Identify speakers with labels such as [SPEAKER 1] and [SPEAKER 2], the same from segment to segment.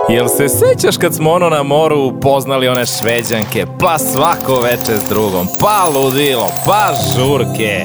[SPEAKER 1] Jel se sećaš kad smo na moru upoznali one Šveđanke, pa svako veče s drugom, pa ludilo, pa žurke?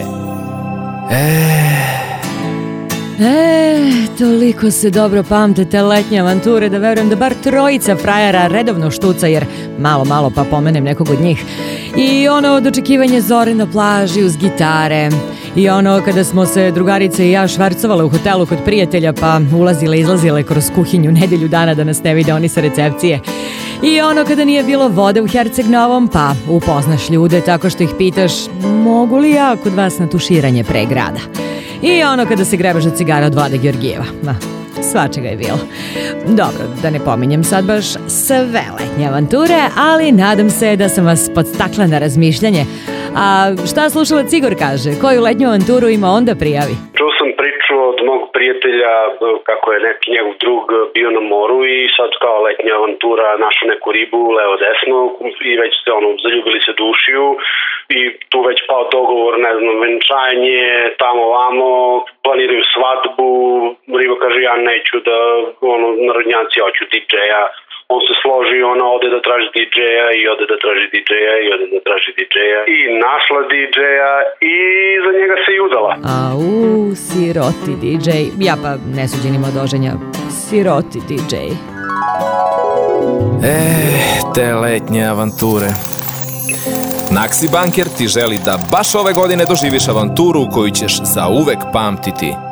[SPEAKER 2] Toliko se dobro pamte te letnje avanture da verujem da bar trojica frajera redovno štuca, jer malo pa pomenem nekog od njih. I ono dočekivanje zore na plaži uz gitare. I ono kada smo se drugarice i ja švarcovale u hotelu kod prijatelja, pa ulazile i izlazile kroz kuhinju nedelju dana da nas ne vide oni sa recepcije. I ono kada nije bilo vode u Herceg Novom, pa upoznaš ljude tako što ih pitaš mogu li ja kod vas na tuširanje pre grada. I ono kada se grebaš za cigara od Vlade Georgijeva. Svačega je bilo. Dobro, da ne pominjem sad baš sve letnje avanture, ali nadam se da sam vas podstakla na razmišljanje. A šta slušalac Igor kaže? Koju letnju avanturu ima onda prijavi?
[SPEAKER 3] Čuo sam priču od mog prijatelja kako je neki njegov drug bio na moru i sad kao letnja avantura našao neku ribu levo desno i već se zaljubili se dušiju i tu već pao dogovor, ne znam, venčanje, tamo vamo, planiraju svadbu, riba kaže ja neću da, narodnjaci hoću DJ-a. On se složi, ona ode da traži DJ-a i ode da traži DJ-a i ode da traži DJ-a i našla DJ-a i za njega se i udala.
[SPEAKER 2] Siroti DJ. Ja pa nesuđenim od oženja. Siroti DJ.
[SPEAKER 1] Te letnje avanture. Naksi Banker ti želi da baš ove godine doživiš avanturu koju ćeš zauvek pamtiti.